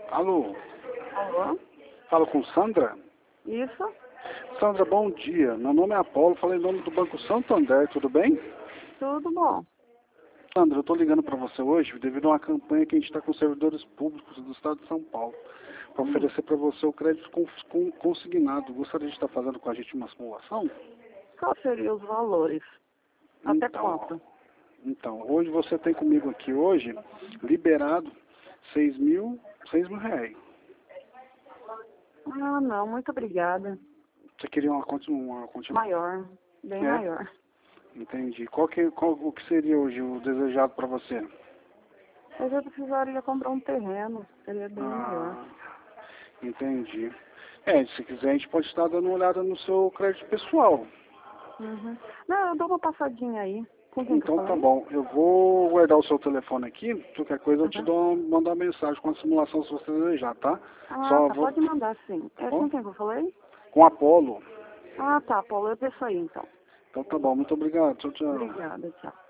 Alô, Alô? fala com Sandra? Isso? Sandra, bom dia. Meu nome é Apolo, falei em nome do Banco Santander, tudo bem? Tudo bom. Sandra, eu estou ligando para você hoje devido a uma campanha que a gente está com servidores públicos do estado de São Paulo para oferecer para você o crédito consignado. Gostaria de estar fazendo com a gente uma simulação? Qual seriam os valores? Até quanto? Então, hoje você tem comigo aqui hoje, liberado, 6 mil reais. Ah, não, muito obrigada. Você queria uma continuação? Maior, bem É? maior. Entendi. O que seria hoje o desejado para você? Eu já precisaria comprar um terreno, seria bem maior. Ah, entendi. Se quiser a gente pode estar dando uma olhada no seu crédito pessoal. Uhum. Não, eu dou uma passadinha aí. Com quem que eu Então tá falei? bom. Eu vou guardar o seu telefone aqui. Qualquer coisa eu te Uhum. mando uma mensagem com a simulação se você desejar, tá? Ah, Só tá, vou. pode mandar sim. Tá É bom? com quem que eu falei? Com Apolo. Ah, tá, Paulo, eu desço aí então. Então tá bom. Muito obrigado. Tchau, tchau. Obrigada, tchau.